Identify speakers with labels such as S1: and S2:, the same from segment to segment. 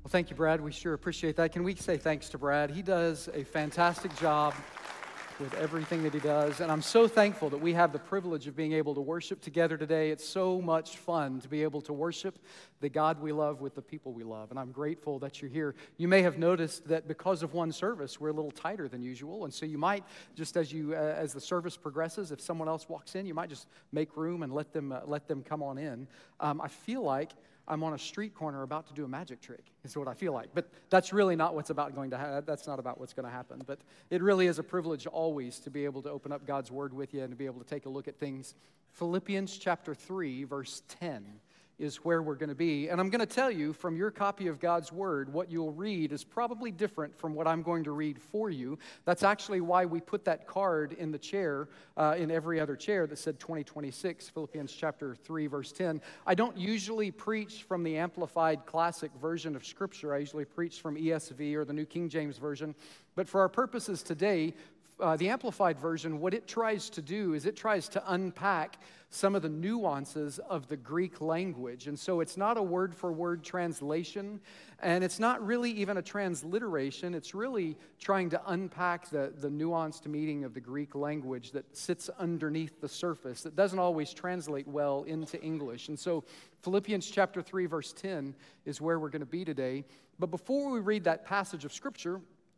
S1: Well, thank you, Brad. We sure appreciate that. Can we say thanks to Brad? He does a fantastic job with everything that he does. And I'm so thankful that we have the privilege of being able to worship together today. It's so much fun to be able to worship the God we love with the people we love. And I'm grateful that you're here. You may have noticed that because of one service, we're a little tighter than usual. And so you might, just as the service progresses, if someone else walks in, you might just make room and let them come on in. I feel like I'm on a street corner about to do a magic trick, is what I feel like. But that's really not what's about going to happen. That's not about what's going to happen. But it really is a privilege always to be able to open up God's Word with you and to be able to take a look at things. Philippians chapter 3, verse 10 is where we're going to be. And I'm going to tell you from your copy of God's Word, what you'll read is probably different from what I'm going to read for you. That's actually why we put that card in the chair, in every other chair that said 2026, Philippians chapter 3, verse 10. I don't usually preach from the Amplified Classic version of Scripture. I usually preach from ESV or the New King James Version. But for our purposes today, the Amplified Version, what it tries to do is it tries to unpack some of the nuances of the Greek language. And so it's not a word-for-word translation, and it's not really even a transliteration. It's really trying to unpack the nuanced meaning of the Greek language that sits underneath the surface, that doesn't always translate well into English. And so Philippians chapter 3, verse 10 is where we're going to be today. But before we read that passage of Scripture,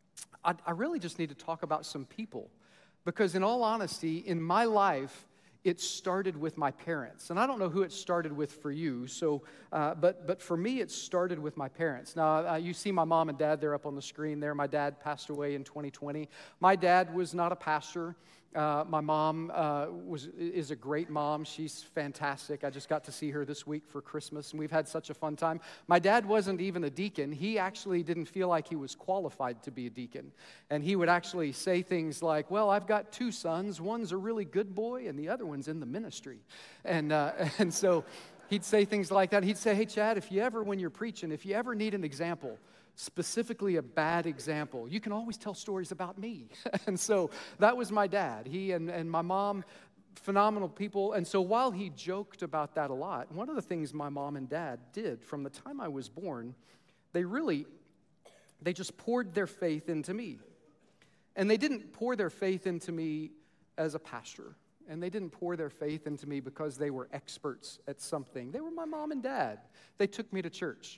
S1: I really just need to talk about some people, because in all honesty, in my life, it started with my parents. And I don't know who it started with for you, but for me, it started with my parents. Now, you see my mom and dad, they're up on the screen there. My dad passed away in 2020. My dad was not a pastor. My mom is a great mom. She's fantastic. I just got to see her this week for Christmas, and we've had such a fun time. My dad wasn't even a deacon. He actually didn't feel like he was qualified to be a deacon. And he would actually say things like, well, I've got two sons. One's a really good boy, and the other one's in the ministry. And so he'd say things like that. He'd say, hey, Chad, when you're preaching, if you ever need an example, specifically a bad example, you can always tell stories about me. And so that was my dad. He and my mom, phenomenal people. And so while he joked about that a lot, one of the things my mom and dad did from the time I was born, they just poured their faith into me. And they didn't pour their faith into me as a pastor. And they didn't pour their faith into me because they were experts at something. They were my mom and dad. They took me to church.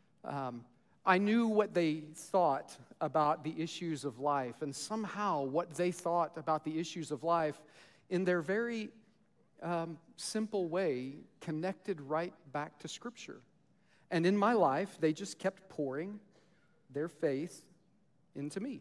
S1: I knew what they thought about the issues of life, and somehow what they thought about the issues of life in their very simple way connected right back to Scripture. And in my life, they just kept pouring their faith into me.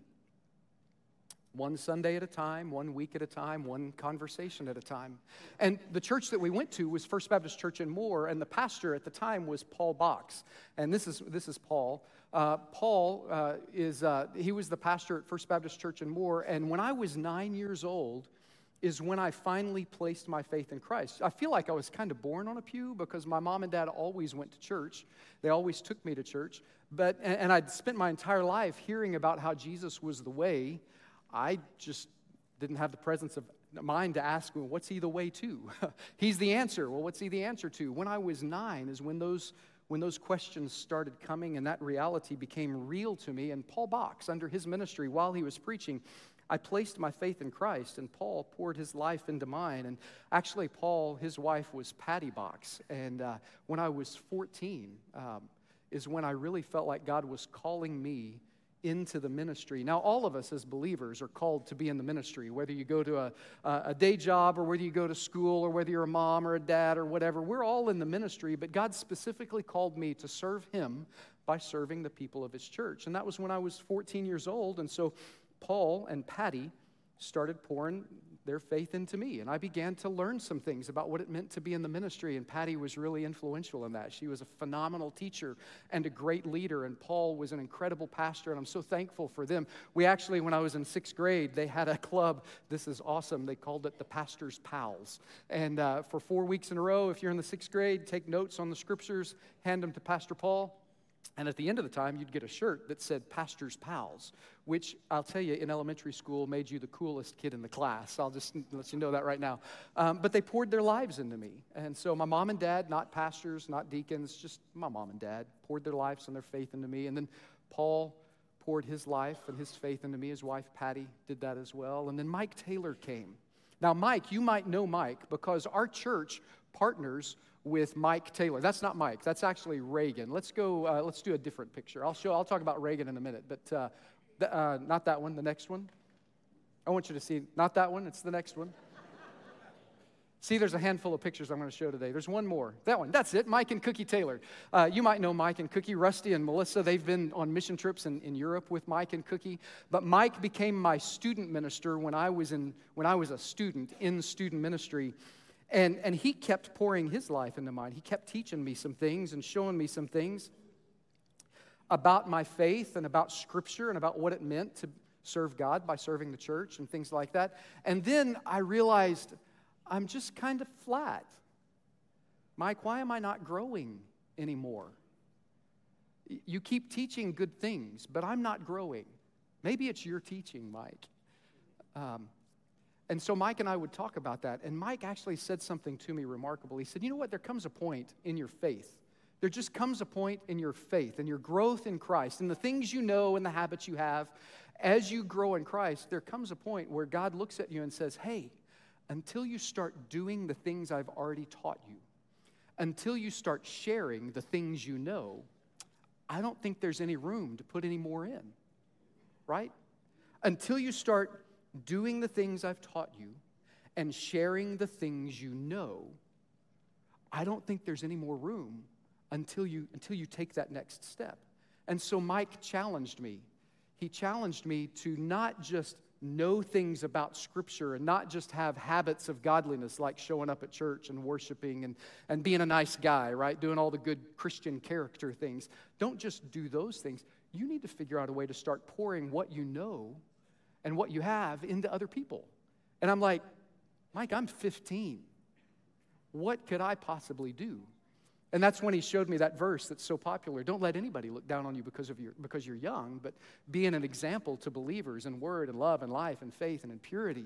S1: One Sunday at a time, 1 week at a time, one conversation at a time. And the church that we went to was First Baptist Church in Moore, and the pastor at the time was Paul Box. And this is Paul. Paul he was the pastor at First Baptist Church in Moore, and when I was 9 years old is when I finally placed my faith in Christ. I feel like I was kind of born on a pew because my mom and dad always went to church. They always took me to church. And I'd spent my entire life hearing about how Jesus was the way. I just didn't have the presence of mind to ask, well, what's he the way to? He's the answer. Well, what's he the answer to? When I was 9 is when those questions started coming and that reality became real to me. And Paul Box, under his ministry, while he was preaching, I placed my faith in Christ, and Paul poured his life into mine. And actually, Paul, his wife was Patty Box. And when I was 14 is when I really felt like God was calling me into the ministry. Now, all of us as believers are called to be in the ministry, whether you go to a day job or whether you go to school or whether you're a mom or a dad or whatever. We're all in the ministry, but God specifically called me to serve Him by serving the people of His church. And that was when I was 14 years old, and so Paul and Patty started pouring their faith into me, and I began to learn some things about what it meant to be in the ministry, and Patty was really influential in that. She was a phenomenal teacher and a great leader, and Paul was an incredible pastor, and I'm so thankful for them. We actually, when I was in 6th grade, they had a club. This is awesome. They called it the Pastor's Pals, and for 4 weeks in a row, if you're in the 6th grade, take notes on the scriptures, hand them to Pastor Paul. And at the end of the time, you'd get a shirt that said Pastor's Pals, which I'll tell you, in elementary school, made you the coolest kid in the class. I'll just let you know that right now. But they poured their lives into me. And so my mom and dad, not pastors, not deacons, just my mom and dad, poured their lives and their faith into me. And then Paul poured his life and his faith into me. His wife, Patty, did that as well. And then Mike Taylor came. Now, Mike, you might know Mike because our church partners with Mike Taylor. That's not Mike. That's actually Reagan. Let's do a different picture. I'll talk about Reagan in a minute, but not that one, the next one. I want you to see, not that one, it's the next one. See, there's a handful of pictures I'm going to show today. There's one more. That one, that's it, Mike and Cookie Taylor. You might know Mike and Cookie. Rusty and Melissa, they've been on mission trips in Europe with Mike and Cookie. But Mike became my student minister when I was a student in student ministry. And he kept pouring his life into mine. He kept teaching me some things and showing me some things about my faith and about Scripture and about what it meant to serve God by serving the church and things like that. And then I realized I'm just kind of flat. Mike, why am I not growing anymore? You keep teaching good things, but I'm not growing. Maybe it's your teaching, Mike. And so Mike and I would talk about that. And Mike actually said something to me remarkable. He said, you know what? There comes a point in your faith. There just comes a point in your faith and your growth in Christ and the things you know and the habits you have. As you grow in Christ, there comes a point where God looks at you and says, hey, until you start doing the things I've already taught you, until you start sharing the things you know, I don't think there's any room to put any more in, right? Until you start doing the things I've taught you and sharing the things you know, I don't think there's any more room until you take that next step. And so Mike challenged me. He challenged me to not just know things about Scripture and not just have habits of godliness like showing up at church and worshiping and being a nice guy, right? Doing all the good Christian character things. Don't just do those things. You need to figure out a way to start pouring what you know and what you have into other people. And I'm like, Mike, I'm 15. What could I possibly do? And that's when he showed me that verse that's so popular. Don't let anybody look down on you because you're young, but being an example to believers in word and love and life and faith and in purity.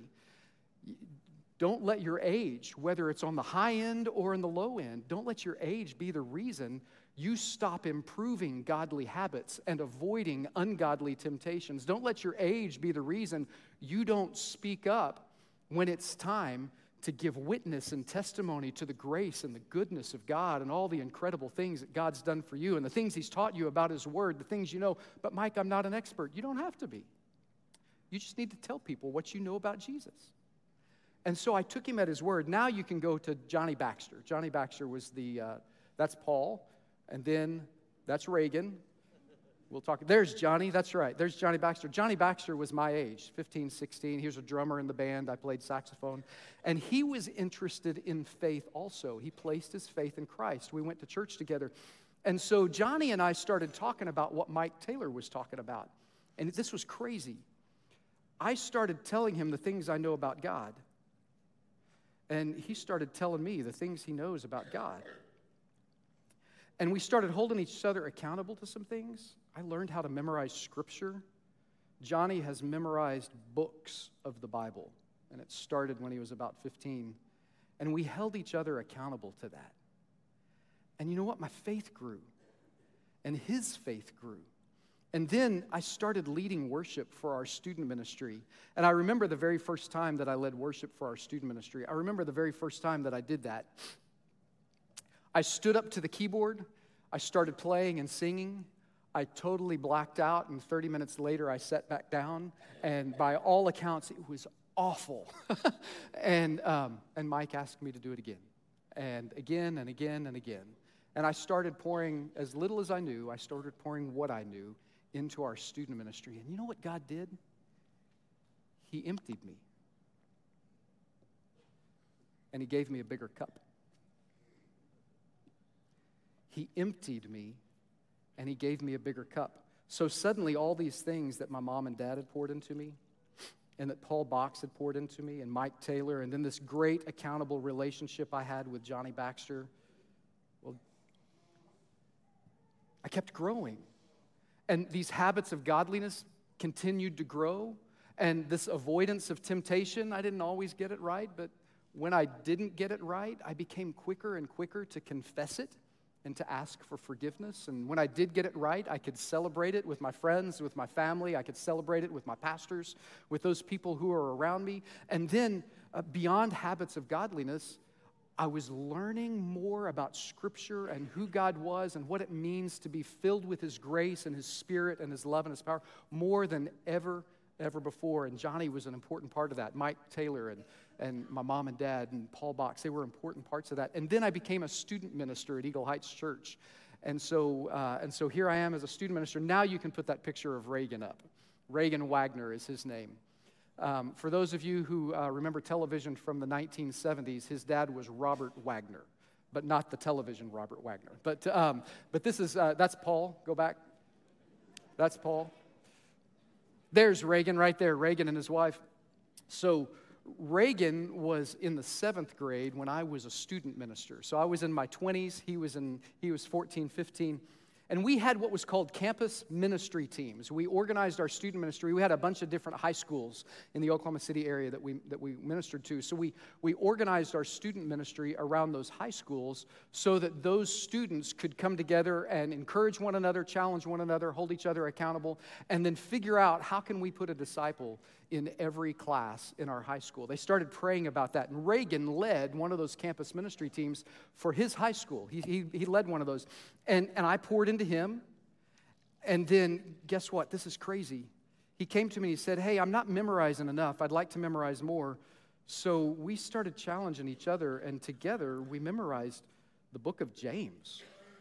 S1: Don't let your age, whether it's on the high end or in the low end, don't let your age be the reason you stop improving godly habits and avoiding ungodly temptations. Don't let your age be the reason you don't speak up when it's time to give witness and testimony to the grace and the goodness of God and all the incredible things that God's done for you and the things He's taught you about His Word, the things you know. But Mike, I'm not an expert. You don't have to be. You just need to tell people what you know about Jesus. And so I took him at his word. Now you can go to Johnny Baxter. Johnny Baxter was that's Paul. And then that's Reagan. We'll talk. There's Johnny. That's right. There's Johnny Baxter. Johnny Baxter was my age, 15, 16. He was a drummer in the band. I played saxophone. And he was interested in faith also. He placed his faith in Christ. We went to church together. And so Johnny and I started talking about what Mike Taylor was talking about. And this was crazy. I started telling him the things I know about God. And he started telling me the things he knows about God. And we started holding each other accountable to some things. I learned how to memorize Scripture. Johnny has memorized books of the Bible, and it started when he was about 15. And we held each other accountable to that. And you know what? My faith grew, and his faith grew. And then I started leading worship for our student ministry. And I remember the very first time that I led worship for our student ministry. I remember the very first time that I did that. I stood up to the keyboard, I started playing and singing, I totally blacked out, and 30 minutes later I sat back down, and by all accounts it was awful. and Mike asked me to do it again, and again, and again, and again. And I started pouring, as little as I knew, I started pouring what I knew into our student ministry. And you know what God did? He emptied me. And He gave me a bigger cup. He emptied me, and He gave me a bigger cup. So suddenly all these things that my mom and dad had poured into me, and that Paul Box had poured into me, and Mike Taylor, and then this great accountable relationship I had with Johnny Baxter, well, I kept growing. And these habits of godliness continued to grow. And this avoidance of temptation, I didn't always get it right, but when I didn't get it right, I became quicker and quicker to confess it and to ask for forgiveness. And when I did get it right, I could celebrate it with my friends, with my family. I could celebrate it with my pastors, with those people who are around me. And then beyond habits of godliness, I was learning more about Scripture and who God was and what it means to be filled with His grace and His Spirit and His love and His power more than ever before. And Johnny was an important part of that. Mike Taylor and my mom and dad and Paul Box, they were important parts of that. And then I became a student minister at Eagle Heights Church. And so here I am as a student minister. Now you can put that picture of Reagan up. Reagan Wagner is his name. For those of you who remember television from the 1970s, his dad was Robert Wagner, but not the television Robert Wagner. But this is, that's Paul. Go back. That's Paul. There's Reagan right there, Reagan and his wife. So Reagan was in the 7th grade when I was a student minister. So I was in my 20s, he was 14, 15. And we had what was called campus ministry teams. We organized our student ministry. We had a bunch of different high schools in the Oklahoma City area that we ministered to. So we organized our student ministry around those high schools so that those students could come together and encourage one another, challenge one another, hold each other accountable, and then figure out how can we put a disciple in every class in our high school. They started praying about that. And Reagan led one of those campus ministry teams for his high school. He led one of those. And I poured into him. And then, guess what? This is crazy. He came to me and he said, hey, I'm not memorizing enough. I'd like to memorize more. So we started challenging each other. And together, we memorized the book of James.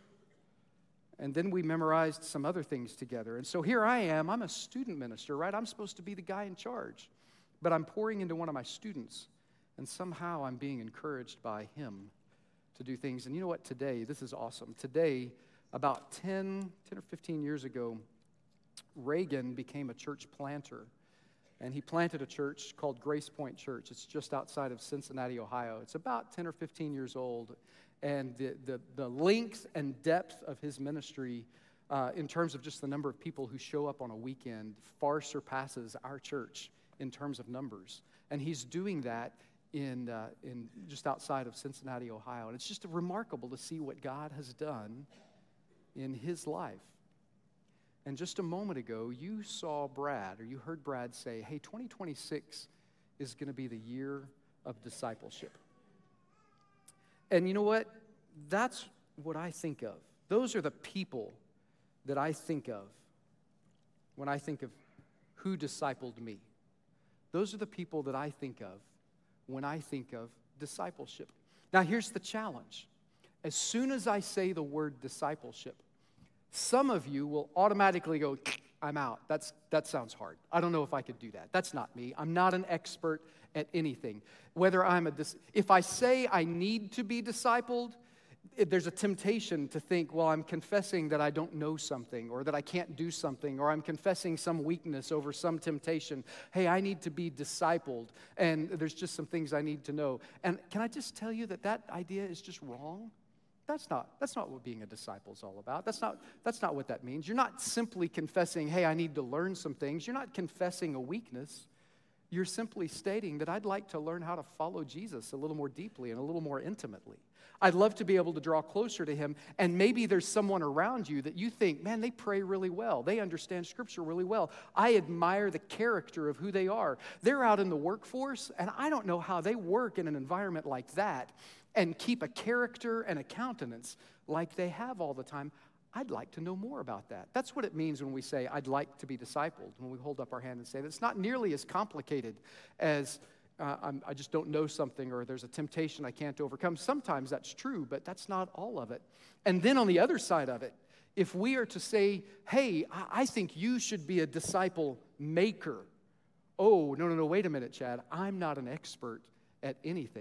S1: And then we memorized some other things together. And so here I am. I'm a student minister, right? I'm supposed to be the guy in charge. But I'm pouring into one of my students. And somehow I'm being encouraged by him to do things. And you know what? Today, this is awesome. Today, about 10 or 15 years ago, Reagan became a church planter. And he planted a church called Grace Point Church. It's just outside of Cincinnati, Ohio. It's about 10 or 15 years old. And the length and depth of his ministry in terms of just the number of people who show up on a weekend far surpasses our church in terms of numbers. And he's doing that in just outside of Cincinnati, Ohio. And it's just remarkable to see what God has done in his life. And just a moment ago, you saw Brad, or you heard Brad say, hey, 2026 is going to be the year of discipleship. And you know what? That's what I think of. Those are the people that I think of when I think of who discipled me. Those are the people that I think of when I think of discipleship. Now, here's the challenge. As soon as I say the word discipleship, some of you will automatically go, I'm out. That sounds hard. I don't know if I could do that. That's not me. I'm not an expert at anything. If I say I need to be discipled, there's a temptation to think, well, I'm confessing that I don't know something or that I can't do something, or I'm confessing some weakness over some temptation. Hey, I need to be discipled, and there's just some things I need to know. And can I just tell you that idea is just wrong? That's not what being a disciple is all about. That's not what that means. You're not simply confessing, hey, I need to learn some things. You're not confessing a weakness. You're simply stating that I'd like to learn how to follow Jesus a little more deeply and a little more intimately. I'd love to be able to draw closer to him, and maybe there's someone around you that you think, man, they pray really well. They understand Scripture really well. I admire the character of who they are. They're out in the workforce, and I don't know how they work in an environment like that and keep a character and a countenance like they have all the time. I'd like to know more about that. That's what it means when we say, I'd like to be discipled, when we hold up our hand and say that. It's not nearly as complicated as I just don't know something, or there's a temptation I can't overcome. Sometimes that's true, but that's not all of it. And then on the other side of it, if we are to say, hey, I think you should be a disciple maker. Oh, no, wait a minute, Chad. I'm not an expert at anything.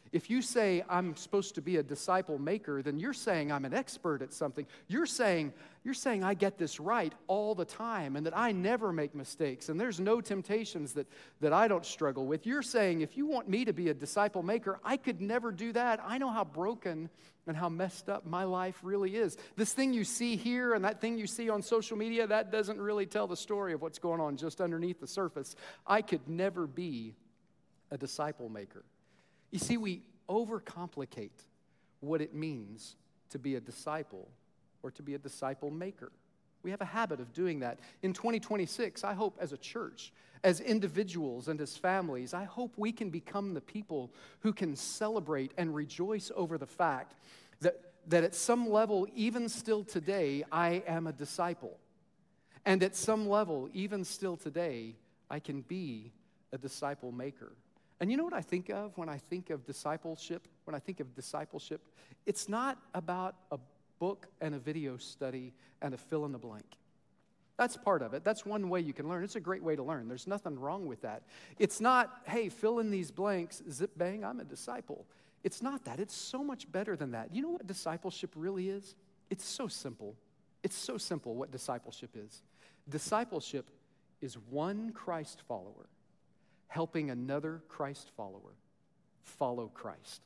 S1: If you say, I'm supposed to be a disciple maker, then you're saying I'm an expert at something. You're saying I get this right all the time and that I never make mistakes and there's no temptations that I don't struggle with. You're saying if you want me to be a disciple maker, I could never do that. I know how broken and how messed up my life really is. This thing you see here and that thing you see on social media, that doesn't really tell the story of what's going on just underneath the surface. I could never be a disciple maker. You see, we overcomplicate what it means to be a disciple or to be a disciple maker. We have a habit of doing that. In 2026, I hope as a church, as individuals and as families, I hope we can become the people who can celebrate and rejoice over the fact that at some level, even still today, I am a disciple. And at some level, even still today, I can be a disciple maker. And you know what I think of when I think of discipleship? When I think of discipleship, it's not about a book and a video study and a fill in the blank. That's part of it. That's one way you can learn. It's a great way to learn. There's nothing wrong with that. It's not, hey, fill in these blanks, zip bang, I'm a disciple. It's not that. It's so much better than that. You know what discipleship really is? It's so simple. It's so simple what discipleship is. Discipleship is one Christ follower helping another Christ follower follow Christ.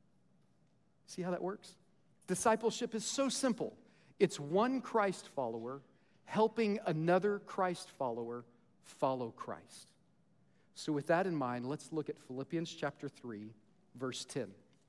S1: See how that works? Discipleship is so simple. It's one Christ follower helping another Christ follower follow Christ. So with that in mind, let's look at Philippians chapter 3, verse 10.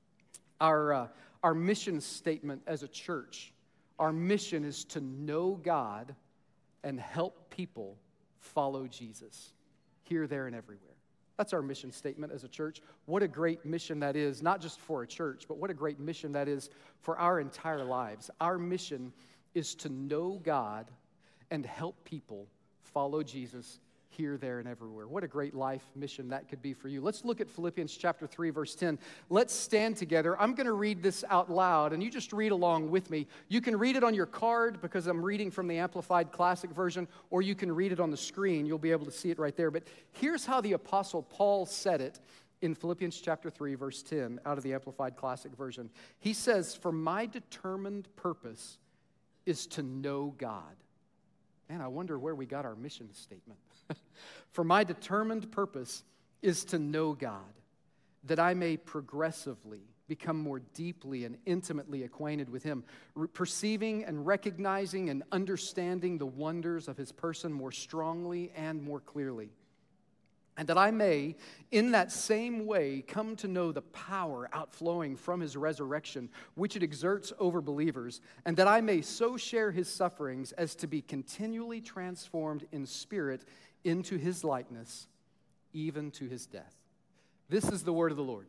S1: Our mission statement as a church, our mission is to know God and help people follow Jesus here, there, and everywhere. That's our mission statement as a church. What a great mission that is, not just for a church, but what a great mission that is for our entire lives. Our mission is to know God and help people follow Jesus here, there, and everywhere. What a great life mission that could be for you. Let's look at Philippians chapter 3, verse 10. Let's stand together. I'm going to read this out loud, and you just read along with me. You can read it on your card because I'm reading from the Amplified Classic version, or you can read it on the screen. You'll be able to see it right there. But here's how the Apostle Paul said it in Philippians chapter 3, verse 10, out of the Amplified Classic version. He says, "For my determined purpose is to know God." Man, I wonder where we got our mission statement. "For my determined purpose is to know God, that I may progressively become more deeply and intimately acquainted with Him, perceiving and recognizing and understanding the wonders of His person more strongly and more clearly. And that I may, in that same way, come to know the power outflowing from His resurrection, which it exerts over believers, and that I may so share His sufferings as to be continually transformed in spirit into His likeness, even to His death." This is the word of the Lord.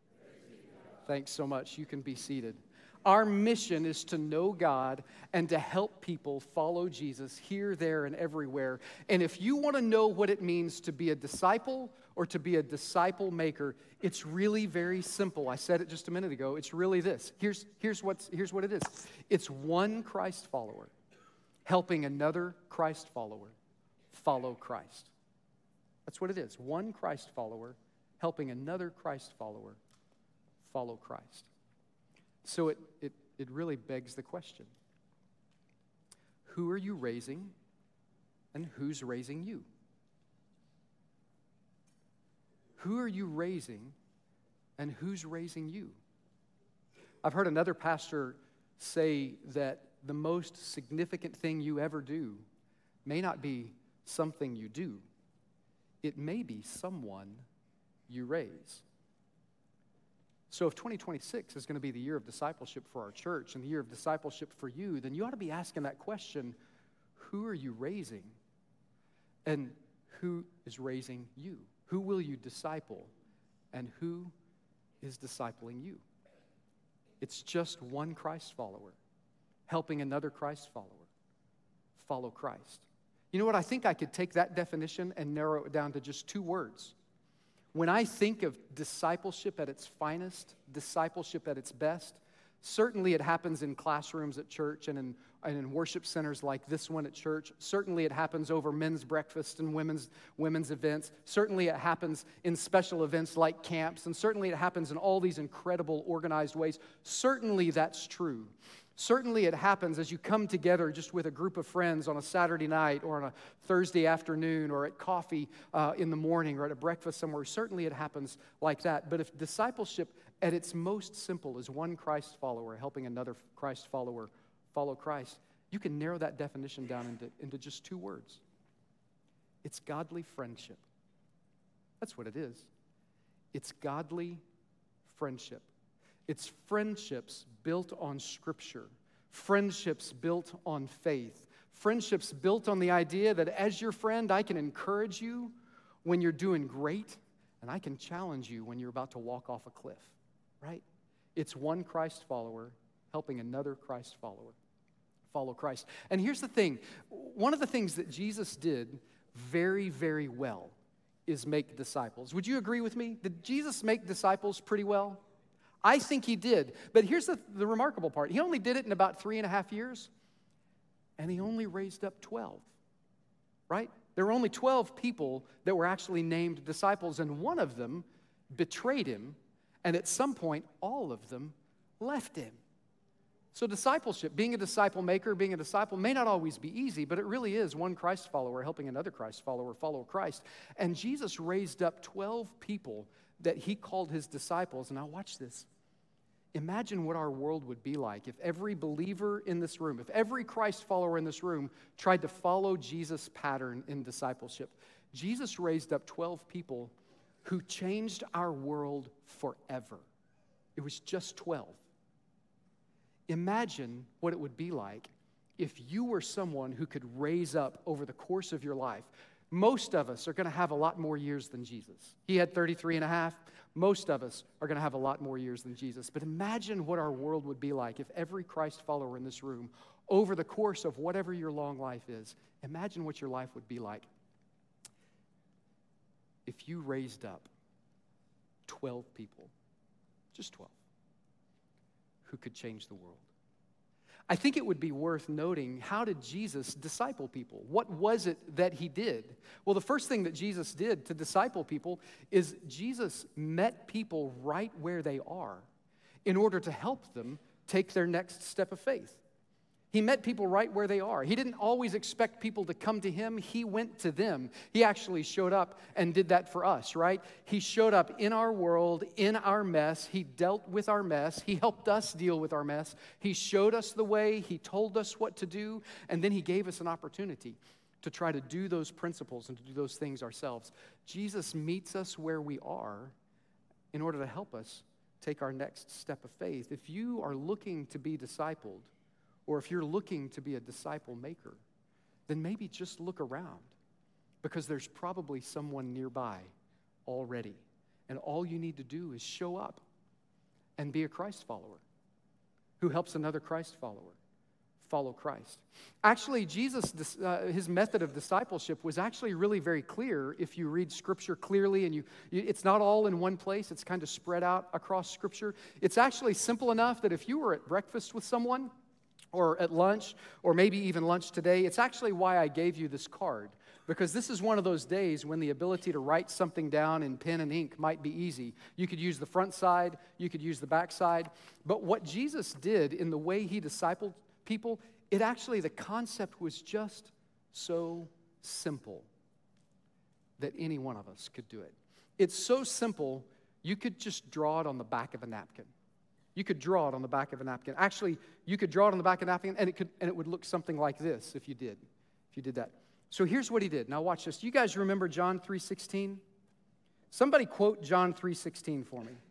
S1: Thanks so much. You can be seated. Our mission is to know God and to help people follow Jesus here, there, and everywhere. And if you want to know what it means to be a disciple or to be a disciple maker, it's really very simple. I said it just a minute ago. It's really this. Here's what it is. It's one Christ follower helping another Christ follower follow Christ. That's what it is. One Christ follower helping another Christ follower follow Christ. So it really begs the question, who are you raising and who's raising you? Who are you raising and who's raising you? I've heard another pastor say that the most significant thing you ever do may not be something you do. It may be someone you raise. So if 2026 is going to be the year of discipleship for our church and the year of discipleship for you, then you ought to be asking that question, who are you raising? And who is raising you? Who will you disciple? And who is discipling you? It's just one Christ follower helping another Christ follower follow Christ. You know what? I think I could take that definition and narrow it down to just two words. When I think of discipleship at its finest, discipleship at its best, certainly it happens in classrooms at church and in and in worship centers like this one at church. Certainly it happens over men's breakfast and women's events. Certainly it happens in special events like camps. And certainly it happens in all these incredible organized ways. Certainly that's true. Certainly it happens as you come together just with a group of friends on a Saturday night or on a Thursday afternoon or at coffee in the morning or at a breakfast somewhere. Certainly it happens like that. But if discipleship at its most simple is one Christ follower helping another Christ follower follow Christ, you can narrow that definition down into just two words. It's godly friendship. That's what it is. It's godly friendship. It's friendships built on Scripture, friendships built on faith, friendships built on the idea that as your friend, I can encourage you when you're doing great, and I can challenge you when you're about to walk off a cliff, right? It's one Christ follower helping another Christ follower follow Christ. And here's the thing. One of the things that Jesus did very, very well is make disciples. Would you agree with me? Did Jesus make disciples pretty well? I think he did. But here's the remarkable part. He only did it in about 3.5 years, and he only raised up 12, right? There were only 12 people that were actually named disciples, and one of them betrayed him, and at some point, all of them left him. So discipleship, being a disciple maker, being a disciple may not always be easy, but it really is one Christ follower helping another Christ follower follow Christ. And Jesus raised up 12 people that he called his disciples. And now watch this. Imagine what our world would be like if every believer in this room, if every Christ follower in this room tried to follow Jesus' pattern in discipleship. Jesus raised up 12 people who changed our world forever. It was just 12. Imagine what it would be like if you were someone who could raise up over the course of your life. Most of us are going to have a lot more years than Jesus. He had 33 and a half. Most of us are going to have a lot more years than Jesus. But imagine what our world would be like if every Christ follower in this room, over the course of whatever your long life is, imagine what your life would be like if you raised up 12 people, just 12, who could change the world. I think it would be worth noting, how did Jesus disciple people? What was it that he did? Well, the first thing that Jesus did to disciple people is Jesus met people right where they are in order to help them take their next step of faith. He met people right where they are. He didn't always expect people to come to him. He went to them. He actually showed up and did that for us, right? He showed up in our world, in our mess. He dealt with our mess. He helped us deal with our mess. He showed us the way. He told us what to do. And then he gave us an opportunity to try to do those principles and to do those things ourselves. Jesus meets us where we are in order to help us take our next step of faith. If you are looking to be discipled, or if you're looking to be a disciple maker, then maybe just look around, because there's probably someone nearby already. And all you need to do is show up and be a Christ follower who helps another Christ follower follow Christ. Actually, Jesus, his method of discipleship was actually really very clear if you read Scripture clearly, and it's not all in one place. It's kind of spread out across Scripture. It's actually simple enough that if you were at breakfast with someone, or at lunch, or maybe even lunch today, it's actually why I gave you this card. Because this is one of those days when the ability to write something down in pen and ink might be easy. You could use the front side, you could use the back side. But what Jesus did in the way he discipled people, the concept was just so simple that any one of us could do it. It's so simple, you could just draw it on the back of a napkin. You could draw it on the back of a napkin. Actually, you could draw it on the back of a napkin, and it would look something like this if you did that. So here's what he did. Now watch this. You guys remember John 3:16? Somebody quote John 3:16 for me.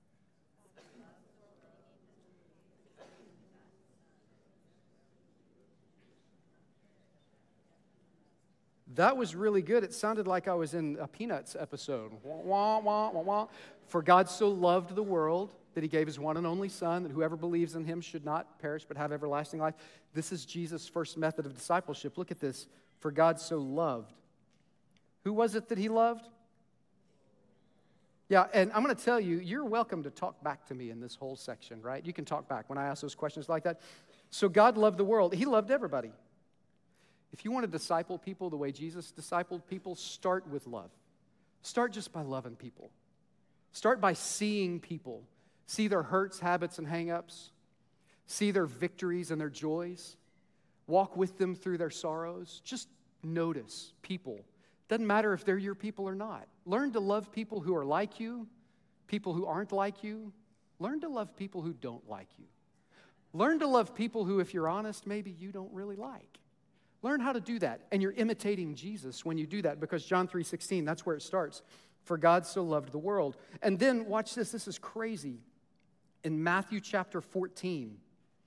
S1: That was really good. It sounded like I was in a Peanuts episode. Wah, wah, wah, wah. For God so loved the world that he gave his one and only Son, that whoever believes in him should not perish but have everlasting life. This is Jesus' first method of discipleship. Look at this. For God so loved. Who was it that he loved? Yeah, and I'm going to tell you, you're welcome to talk back to me in this whole section, right? You can talk back when I ask those questions like that. So God loved the world. He loved everybody. If you want to disciple people the way Jesus discipled people, start with love. Start just by loving people. Start by seeing people. See their hurts, habits, and hang-ups. See their victories and their joys. Walk with them through their sorrows. Just notice people. Doesn't matter if they're your people or not. Learn to love people who are like you, people who aren't like you. Learn to love people who don't like you. Learn to love people who, if you're honest, maybe you don't really like. Learn how to do that. And you're imitating Jesus when you do that, because John 3:16, that's where it starts. For God so loved the world. And then, watch this. This is crazy. In Matthew chapter 14,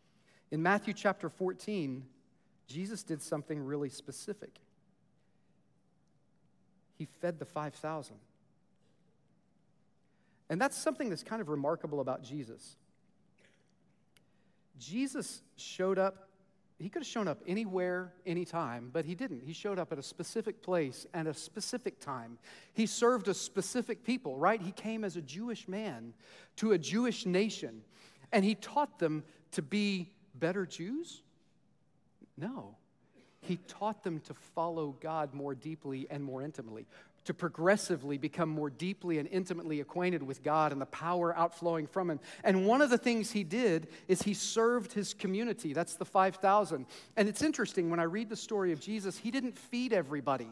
S1: Jesus did something really specific. He fed the 5,000. And that's something that's kind of remarkable about Jesus. Jesus showed up. He could have shown up anywhere, anytime, but he didn't. He showed up at a specific place and a specific time. He served a specific people, right? He came as a Jewish man to a Jewish nation, and he taught them to be better Jews? No. He taught them to follow God more deeply and more intimately, to progressively become more deeply and intimately acquainted with God and the power outflowing from him. And one of the things he did is he served his community. That's the 5,000. And it's interesting, when I read the story of Jesus, he didn't feed everybody.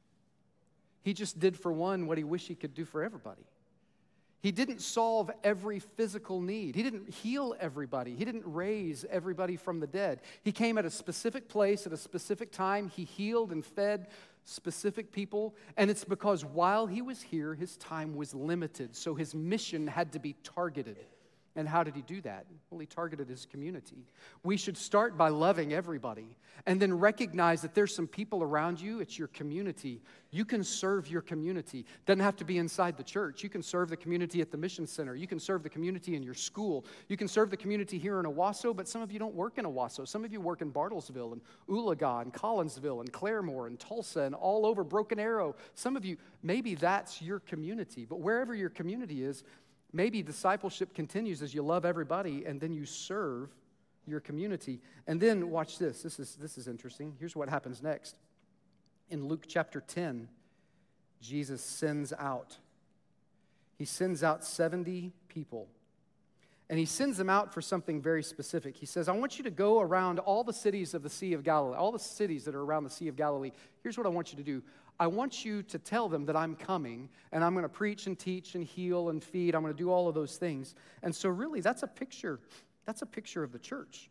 S1: He just did for one what he wished he could do for everybody. He didn't solve every physical need. He didn't heal everybody. He didn't raise everybody from the dead. He came at a specific place at a specific time. He healed and fed specific people. And it's because while he was here, his time was limited. So his mission had to be targeted. And how did he do that? Well, he targeted his community. We should start by loving everybody and then recognize that there's some people around you. It's your community. You can serve your community. Doesn't have to be inside the church. You can serve the community at the mission center. You can serve the community in your school. You can serve the community here in Owasso, but some of you don't work in Owasso. Some of you work in Bartlesville and Oologah and Collinsville and Claremore and Tulsa and all over Broken Arrow. Some of you, maybe that's your community. But wherever your community is, maybe discipleship continues as you love everybody and then you serve your community. And then watch this. This is interesting. Here's what happens next. In Luke chapter 10, Jesus sends out. He sends out 70 people. And he sends them out for something very specific. He says, I want you to go around all the cities of the Sea of Galilee, all the cities that are around the Sea of Galilee. Here's what I want you to do. I want you to tell them that I'm coming, and I'm going to preach and teach and heal and feed. I'm going to do all of those things. And so really, that's a picture of the church.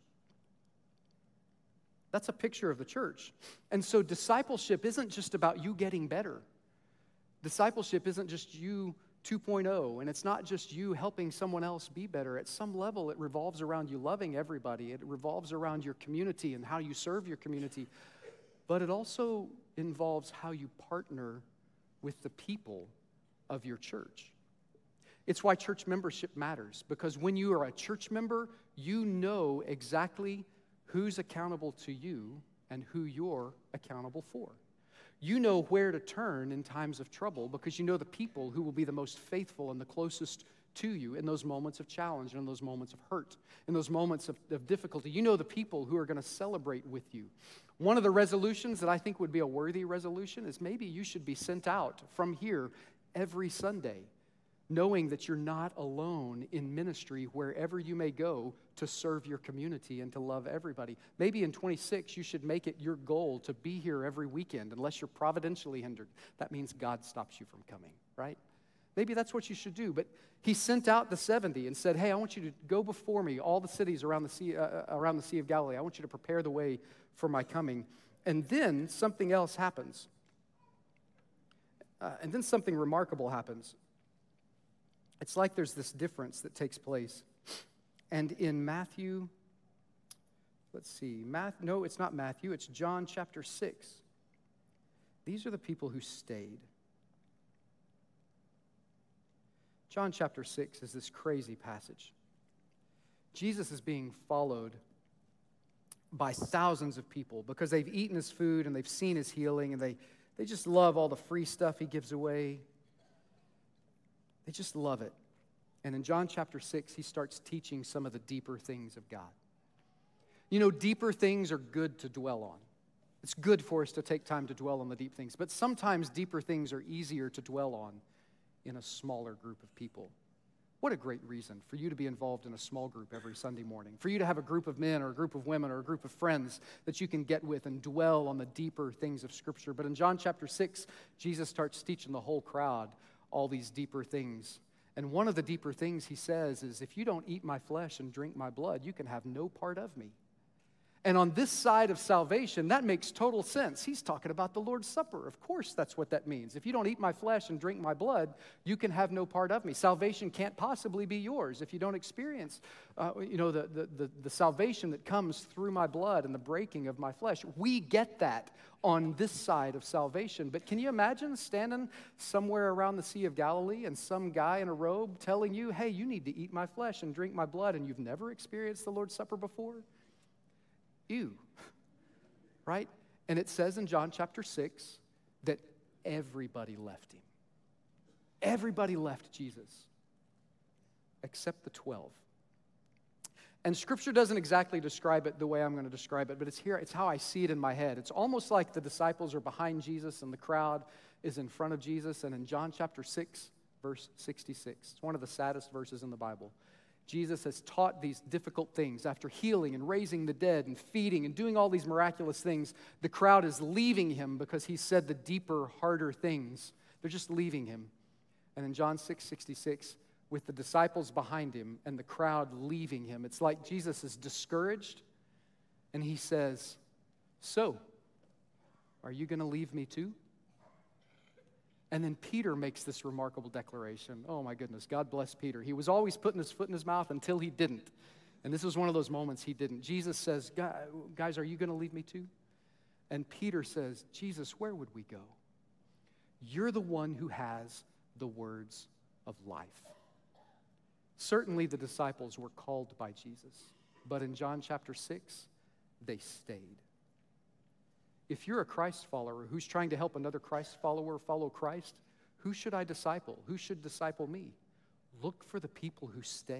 S1: That's a picture of the church. And so discipleship isn't just about you getting better. Discipleship isn't just you 2.0, and it's not just you helping someone else be better. At some level, it revolves around you loving everybody. It revolves around your community and how you serve your community. But it also involves how you partner with the people of your church. It's why church membership matters, because when you are a church member, you know exactly who's accountable to you and who you're accountable for. You know where to turn in times of trouble because you know the people who will be the most faithful and the closest to you in those moments of challenge and in those moments of hurt, in those moments of difficulty. You know the people who are going to celebrate with you. One of the resolutions that I think would be a worthy resolution is maybe you should be sent out from here every Sunday, knowing that you're not alone in ministry wherever you may go to serve your community and to love everybody. Maybe in 26, you should make it your goal to be here every weekend unless you're providentially hindered. That means God stops you from coming, right? Maybe that's what you should do. But he sent out the 70 and said, hey, I want you to go before me, all the cities around the Sea of Galilee. I want you to prepare the way for my coming. And then something else happens. And then something remarkable happens. It's like there's this difference that takes place. And in Matthew, no, it's not Matthew, it's John chapter 6. These are the people who stayed. John chapter 6 is this crazy passage. Jesus is being followed by thousands of people because they've eaten his food and they've seen his healing and they just love all the free stuff he gives away. They just love it. And in John chapter 6, he starts teaching some of the deeper things of God. You know, deeper things are good to dwell on. It's good for us to take time to dwell on the deep things, but sometimes deeper things are easier to dwell on in a smaller group of people. What a great reason for you to be involved in a small group every Sunday morning, for you to have a group of men or a group of women or a group of friends that you can get with and dwell on the deeper things of Scripture. But in John chapter 6, Jesus starts teaching the whole crowd all these deeper things. And one of the deeper things he says is, if you don't eat my flesh and drink my blood, you can have no part of me. And on this side of salvation, that makes total sense. He's talking about the Lord's Supper. Of course, that's what that means. If you don't eat my flesh and drink my blood, you can have no part of me. Salvation can't possibly be yours if you don't experience, the salvation that comes through my blood and the breaking of my flesh. We get that on this side of salvation. But can you imagine standing somewhere around the Sea of Galilee and some guy in a robe telling you, hey, you need to eat my flesh and drink my blood, and you've never experienced the Lord's Supper before? Ew, right? And it says in John chapter 6 that everybody left him. Everybody left Jesus except the 12. And Scripture doesn't exactly describe it the way I'm going to describe it, but it's how I see it in my head. It's almost like the disciples are behind Jesus and the crowd is in front of Jesus. And in John chapter 6, verse 66, it's one of the saddest verses in the Bible. Jesus has taught these difficult things. After healing and raising the dead and feeding and doing all these miraculous things, the crowd is leaving him because he said the deeper, harder things. They're just leaving him. And in John 6:66, with the disciples behind him and the crowd leaving him, it's like Jesus is discouraged, and he says, so, are you going to leave me too? And then Peter makes this remarkable declaration. Oh my goodness, God bless Peter. He was always putting his foot in his mouth until he didn't. And this was one of those moments he didn't. Jesus says, guys, are you going to leave me too? And Peter says, Jesus, where would we go? You're the one who has the words of life. Certainly the disciples were called by Jesus. But in John chapter 6, they stayed. If you're a Christ follower who's trying to help another Christ follower follow Christ, who should I disciple? Who should disciple me? Look for the people who stay.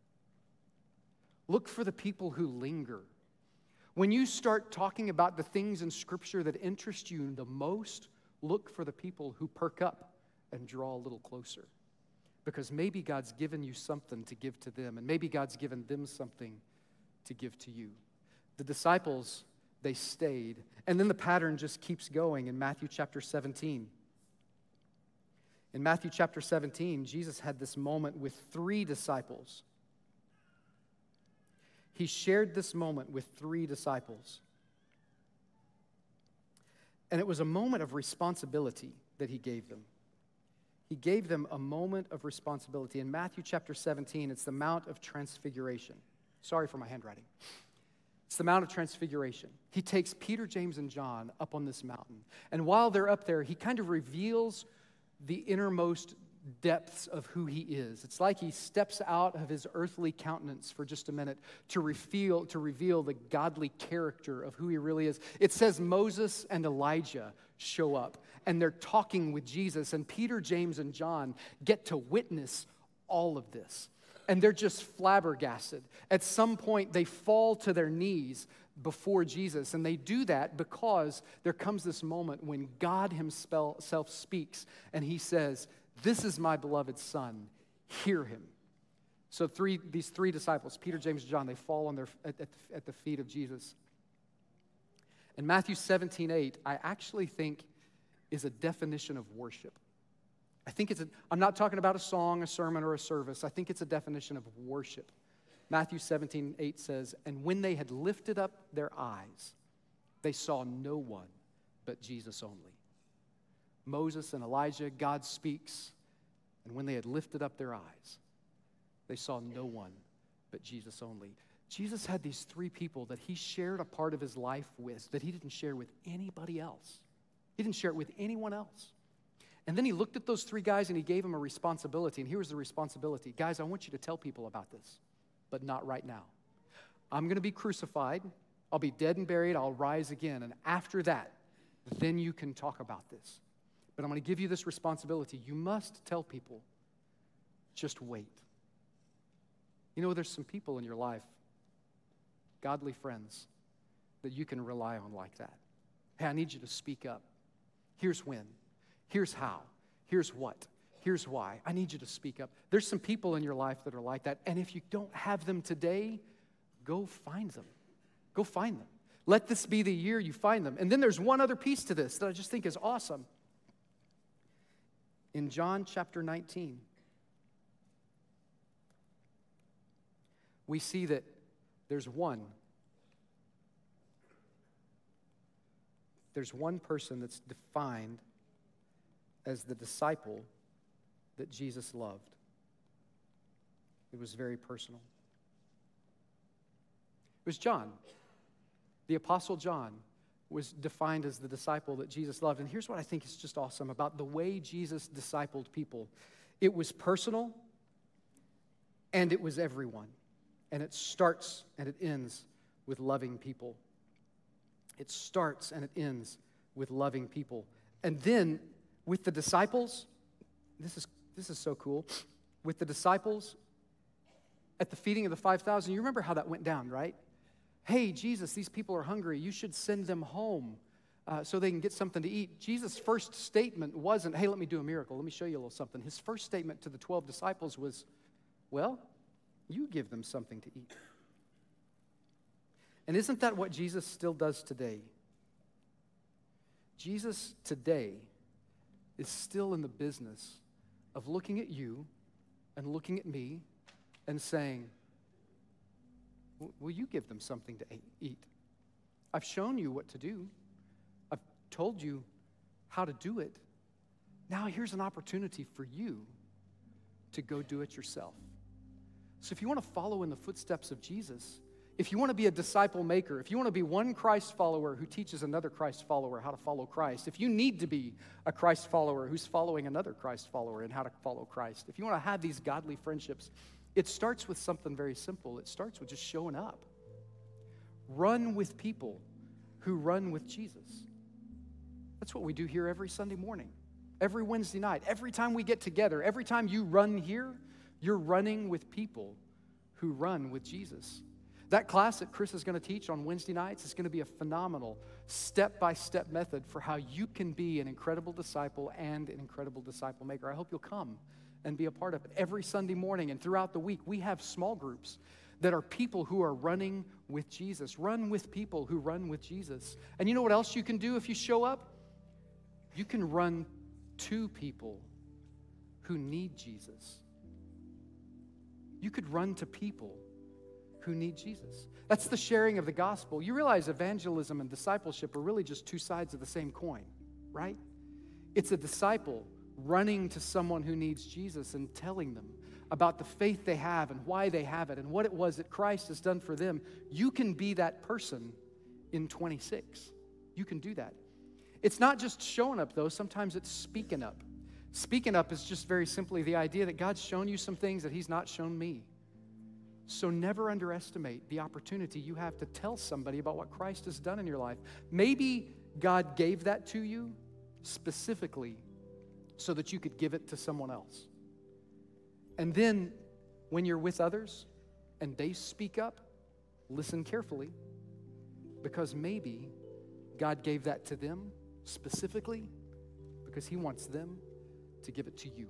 S1: Look for the people who linger. When you start talking about the things in Scripture that interest you the most, look for the people who perk up and draw a little closer. Because maybe God's given you something to give to them, and maybe God's given them something to give to you. The disciples, they stayed. And then the pattern just keeps going in Matthew chapter 17. In Matthew chapter 17, Jesus had this moment with 3 disciples. He shared this moment with 3 disciples. And it was a moment of responsibility that he gave them. He gave them a moment of responsibility. In Matthew chapter 17, it's the Mount of Transfiguration. Sorry for my handwriting. It's the Mount of Transfiguration. He takes Peter, James, and John up on this mountain. And while they're up there, he kind of reveals the innermost depths of who he is. It's like he steps out of his earthly countenance for just a minute to reveal the godly character of who he really is. It says Moses and Elijah show up, and they're talking with Jesus, and Peter, James, and John get to witness all of this. And they're just flabbergasted. At some point, they fall to their knees before Jesus, and they do that because there comes this moment when God himself speaks, and he says, "This is my beloved Son, hear him." So these three disciples, Peter, James, and John, they fall on at the feet of Jesus. And Matthew 17:8, I actually think is a definition of worship. I think I'm not talking about a song, a sermon, or a service. I think it's a definition of worship. Matthew 17:8 says, "And when they had lifted up their eyes, they saw no one but Jesus only." Moses and Elijah, God speaks, and when they had lifted up their eyes, they saw no one but Jesus only. Jesus had these 3 people that he shared a part of his life with that he didn't share with anybody else. He didn't share it with anyone else. And then he looked at those 3 guys and he gave them a responsibility. And here was the responsibility. Guys, I want you to tell people about this, but not right now. I'm going to be crucified. I'll be dead and buried. I'll rise again. And after that, then you can talk about this. But I'm going to give you this responsibility. You must tell people Just wait. You know, there's some people in your life, godly friends, that you can rely on like that. Hey, I need you to speak up. Here's when. Here's how. Here's what. Here's why. I need you to speak up. There's some people in your life that are like that, and if you don't have them today, go find them. Go find them. Let this be the year you find them. And then there's one other piece to this that I just think is awesome. In John chapter 19, we see that there's one person that's defined as the disciple that Jesus loved. It was very personal. It was John. The Apostle John was defined as the disciple that Jesus loved. And here's what I think is just awesome about the way Jesus discipled people. It was personal, and it was everyone. And it starts and it ends with loving people. It starts and it ends with loving people. And then with the disciples, this is so cool. With the disciples at the feeding of the 5,000, you remember how that went down, right? Hey, Jesus, these people are hungry. You should send them home so they can get something to eat. Jesus' first statement wasn't, hey, let me do a miracle. Let me show you a little something. His first statement to the 12 disciples was, well, you give them something to eat. And isn't that what Jesus still does today? Jesus today is still in the business of looking at you and looking at me and saying, will you give them something to eat? I've shown you what to do. I've told you how to do it. Now here's an opportunity for you to go do it yourself. So if you want to follow in the footsteps of Jesus, if you want to be a disciple maker, if you want to be one Christ follower who teaches another Christ follower how to follow Christ, if you need to be a Christ follower who's following another Christ follower in how to follow Christ, if you want to have these godly friendships, it starts with something very simple. It starts with just showing up. Run with people who run with Jesus. That's what we do here every Sunday morning, every Wednesday night, every time we get together, every time you run here, you're running with people who run with Jesus. That class that Chris is going to teach on Wednesday nights is going to be a phenomenal step-by-step method for how you can be an incredible disciple and an incredible disciple maker. I hope you'll come and be a part of it. Every Sunday morning and throughout the week, we have small groups that are people who are running with Jesus. Run with people who run with Jesus. And you know what else you can do if you show up? You can run to people who need Jesus. You could run to people who need Jesus. That's the sharing of the gospel. You realize evangelism and discipleship are really just two sides of the same coin, right? It's a disciple running to someone who needs Jesus and telling them about the faith they have and why they have it and what it was that Christ has done for them. You can be that person in 26. You can do that. It's not just showing up, though. Sometimes it's speaking up. Speaking up is just very simply the idea that God's shown you some things that He's not shown me. So never underestimate the opportunity you have to tell somebody about what Christ has done in your life. Maybe God gave that to you specifically so that you could give it to someone else. And then when you're with others and they speak up, listen carefully, because maybe God gave that to them specifically because He wants them to give it to you.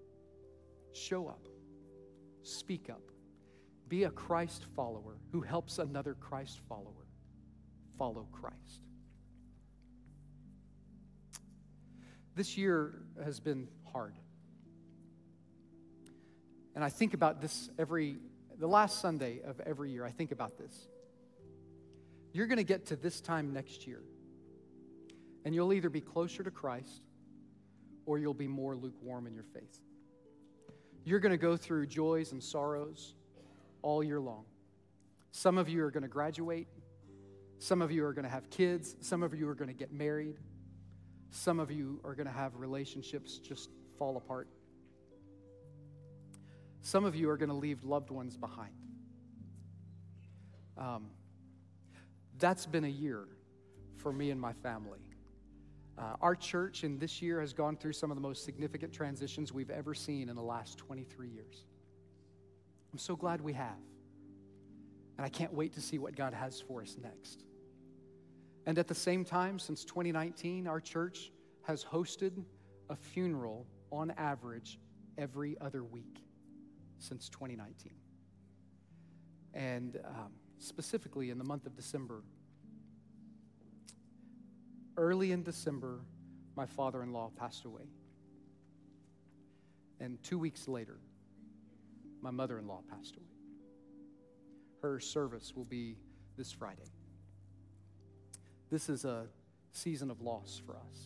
S1: Show up. Speak up. Be a Christ follower who helps another Christ follower follow Christ. This year has been hard. And I think about this the last Sunday of every year, I think about this. You're going to get to this time next year, and you'll either be closer to Christ or you'll be more lukewarm in your faith. You're going to go through joys and sorrows all year long. Some of you are going to graduate. Some of you are going to have kids. Some of you are going to get married. Some of you are going to have relationships just fall apart. Some of you are going to leave loved ones behind. That's been a year for me and my family. Our church in this year has gone through some of the most significant transitions we've ever seen in the last 23 years. I'm so glad we have. And I can't wait to see what God has for us next. And at the same time, since 2019, our church has hosted a funeral on average every other week since 2019. And specifically in the month of December, early in December, my father-in-law passed away. And 2 weeks later, my mother-in-law passed away. Her service will be this Friday. This is a season of loss for us.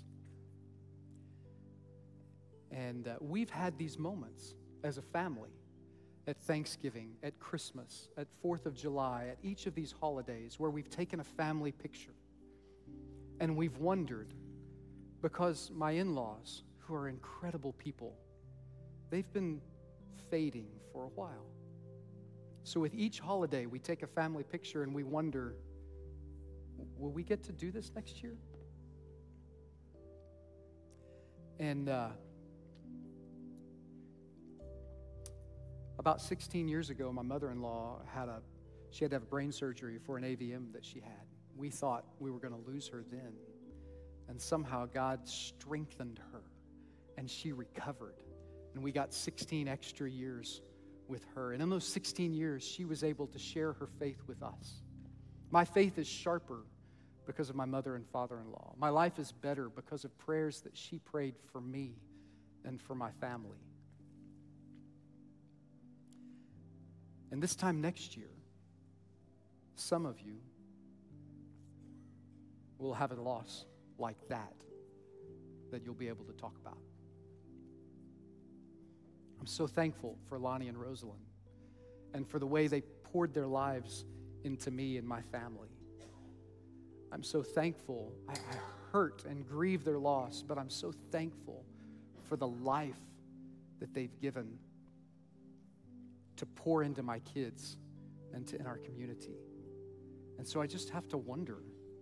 S1: And we've had these moments as a family at Thanksgiving, at Christmas, at 4th of July, at each of these holidays where we've taken a family picture. And we've wondered, because my in-laws, who are incredible people, they've been fading for a while. So with each holiday, we take a family picture and we wonder, will we get to do this next year? And about 16 years ago, my mother-in-law had to have brain surgery for an AVM that she had. We thought we were going to lose her then. And somehow God strengthened her and she recovered. And we got 16 extra years with her. And in those 16 years, she was able to share her faith with us. My faith is sharper because of my mother and father-in-law. My life is better because of prayers that she prayed for me and for my family. And this time next year, some of you will have a loss like that you'll be able to talk about. I'm so thankful for Lonnie and Rosalind and for the way they poured their lives into me and my family. I'm so thankful. I hurt and grieve their loss, but I'm so thankful for the life that they've given to pour into my kids and in our community. And so I just have to wonder,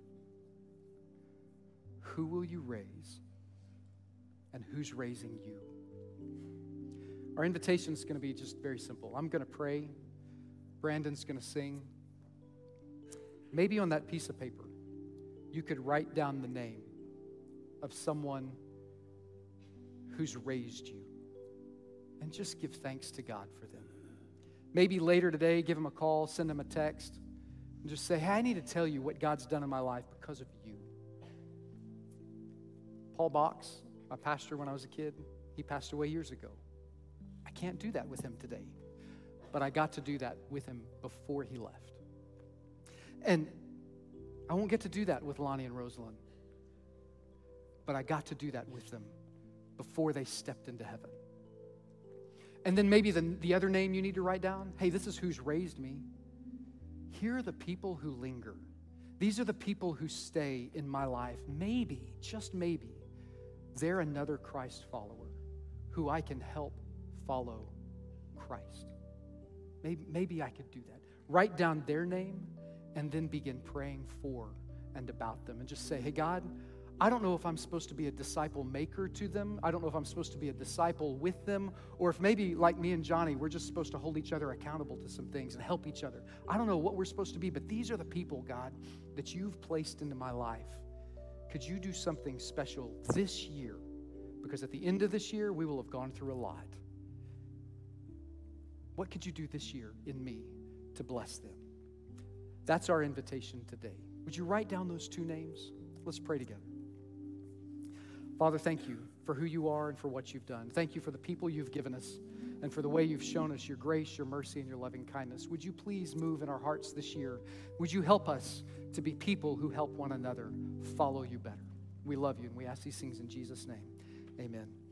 S1: who will you raise and who's raising you? Our invitation is going to be just very simple. I'm going to pray. Brandon's going to sing. Maybe on that piece of paper, you could write down the name of someone who's raised you and just give thanks to God for them. Maybe later today, give them a call, send them a text, and just say, hey, I need to tell you what God's done in my life because of you. Paul Box, my pastor when I was a kid, he passed away years ago. I can't do that with him today, but I got to do that with him before he left. And I won't get to do that with Lonnie and Rosalind, but I got to do that with them before they stepped into heaven. And then maybe the other name you need to write down, hey, this is who's raised me. Here are the people who linger. These are the people who stay in my life. Maybe, just maybe, they're another Christ follower who I can help follow Christ. Maybe I could do that. Write down their name and then begin praying for and about them. And just say, hey, God, I don't know if I'm supposed to be a disciple maker to them. I don't know if I'm supposed to be a disciple with them, or if maybe like me and Johnny, we're just supposed to hold each other accountable to some things and help each other. I don't know what we're supposed to be, but these are the people, God, that you've placed into my life. Could you do something special this year? Because at the end of this year, we will have gone through a lot. What could you do this year in me to bless them? That's our invitation today. Would you write down those two names? Let's pray together. Father, thank you for who you are and for what you've done. Thank you for the people you've given us and for the way you've shown us your grace, your mercy, and your loving kindness. Would you please move in our hearts this year? Would you help us to be people who help one another follow you better? We love you, and we ask these things in Jesus' name. Amen.